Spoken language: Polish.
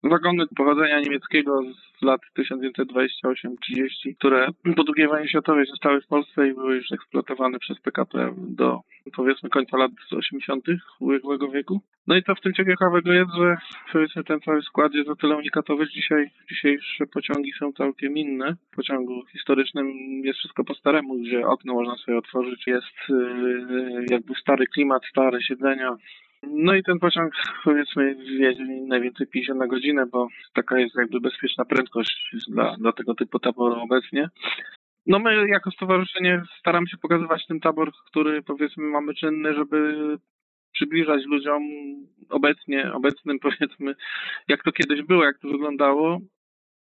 Wagony pochodzenia niemieckiego z lat 1928-30, które po II wojnie światowej zostały w Polsce i były już eksploatowane przez PKP do, powiedzmy, końca lat 80. ubiegłego wieku. No i to w tym ciekawego jest, że powiedzmy ten cały skład jest o tyle unikatowy, że dzisiejsze pociągi są całkiem inne. W pociągu historycznym jest wszystko po staremu, gdzie okno można sobie otworzyć, jest jakby stary klimat, stare siedzenia. No i ten pociąg, powiedzmy, jedzie najwięcej 50 na godzinę, bo taka jest jakby bezpieczna prędkość dla tego typu taboru obecnie. No my jako stowarzyszenie staramy się pokazywać ten tabor, który, powiedzmy, mamy czynny, żeby przybliżać ludziom obecnym, powiedzmy, jak to kiedyś było, jak to wyglądało.